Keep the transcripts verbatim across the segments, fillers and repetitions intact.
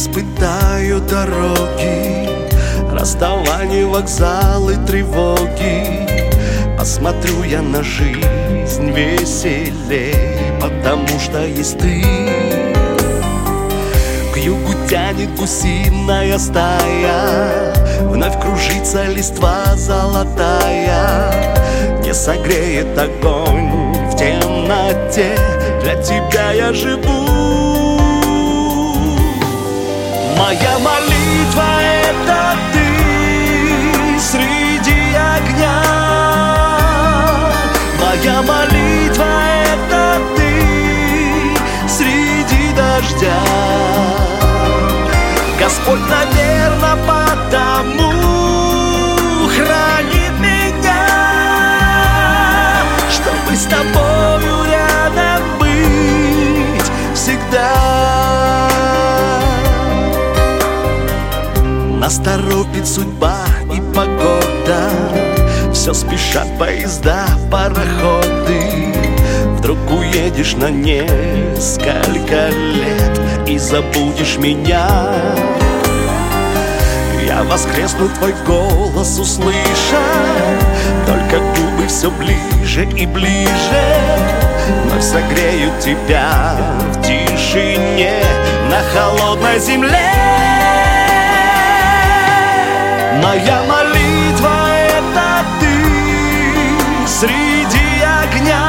испытаю дороги, расставания, вокзалы, тревоги. Посмотрю я на жизнь веселей, потому что есть ты. К югу тянет гусиная стая, вновь кружится листва золотая. Не согреет огонь в темноте, для тебя я живу. Моя молитва — это ты среди огня. Моя молитва — это ты среди дождя. Господь, наверно, потому хранит меня, чтобы с тобою рядом быть всегда. Нас торопит судьба и погода, все спешат поезда, пароходы. Вдруг уедешь на несколько лет и забудешь меня. Я воскресну, твой голос услыша, только губы все ближе и ближе вновь согреют тебя в тишине на холодной земле. Моя молитва — это ты среди огня.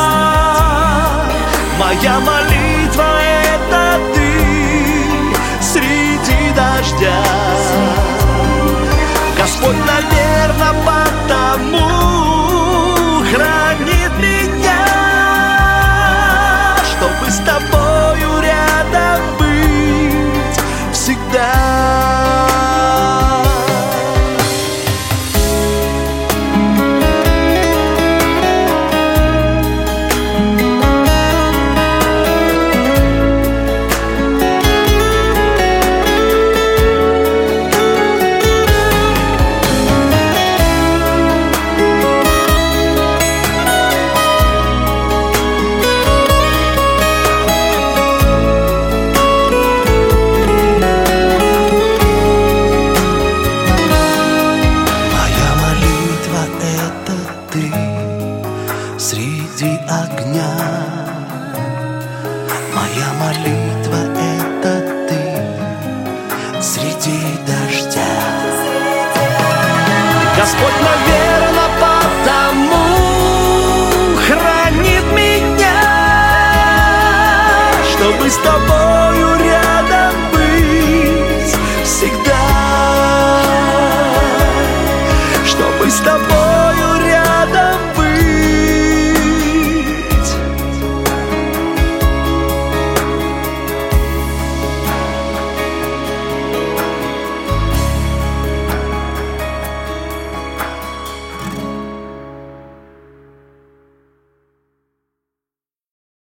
Моя молитва — это ты среди дождя. Господь, наверно, потому хранит меня, чтобы с тобою рядом быть всегда. Среди огня. Моя молитва — это ты среди дождя. Господь, наверно, потому хранит меня, чтобы с тобою